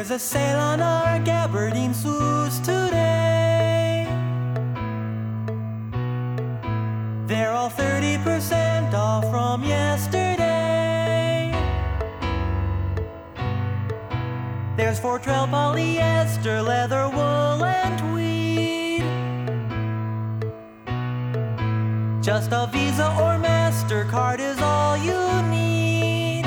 There's a sale on our gabardine suits today. They're all 30% off from yesterday. There's Fortrell polyester, leather, wool, and tweed. Just a Visa or MasterCard is all you need.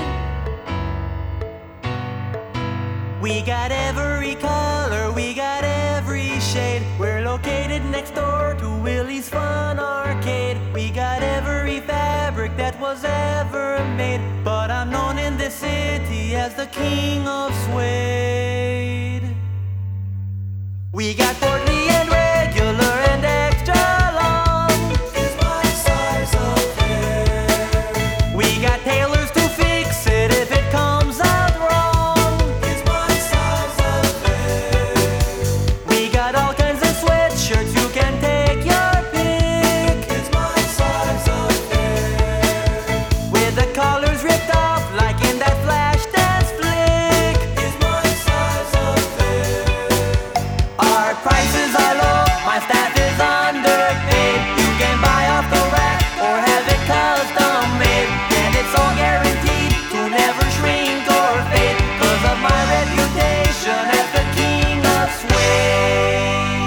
We got every color, we got every shade. We're located next door to Willie's Fun Arcade. We got every fabric that was ever made, but I'm known in this city as the king of suede. We got portly and regular and extra long. Is my size up there? We got tailors to fix it if it comes out wrong. Is my size up there? We got all kinds of sweatshirts, you can take your pick. Is my size up there? With the collars ripped off like in that flash dance flick. Is my size up there? Our prices are low, my staff is underpaid. You can buy off the rack or have it custom made, and it's all guaranteed to never shrink or fade, 'cause of my reputation as the king of suede.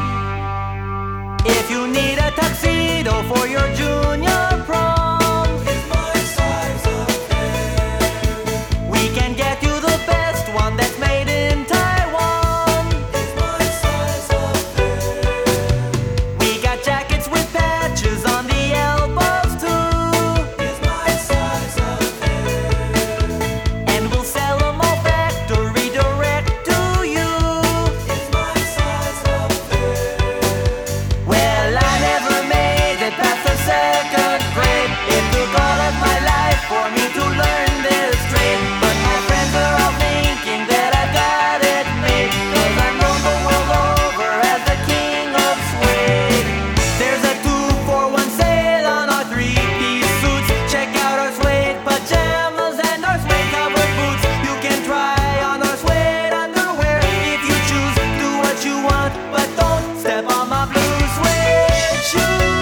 If you need a tuxedo for your junior prom, is my size up there? We can get you the best one that's made in Taiwan. Is my size up there? We got jackets with patches on the elbows too. Is my size up there? And we'll sell them all factory direct to you. Is my size up there? Well, I never made it past the second grade. It took all of my life for me to learn this trade, but my friends are all thinking that I got it made, 'cause I'm known the world over as the king of suede. There's a 2-for-1 sale on our 3-piece suits. Check out our suede pajamas and our suede covered boots. You can try on our suede underwear if you choose. Do what you want, but don't step on my blue suede shoes.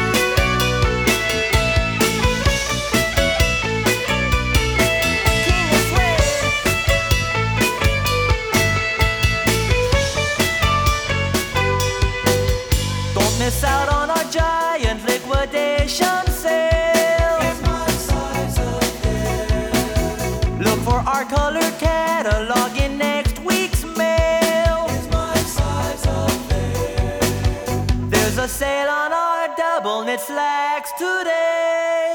King of suede. Don't miss out on our giant liquidation sale. Is my size up there? Look for our color catalog in next week's mail. Is my size up there? There's a sale on our double knit slacks today.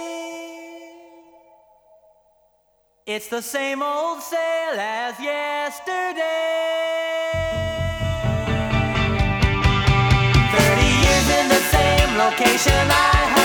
It's the same old sale as yesterday. 30 years in the same location I have.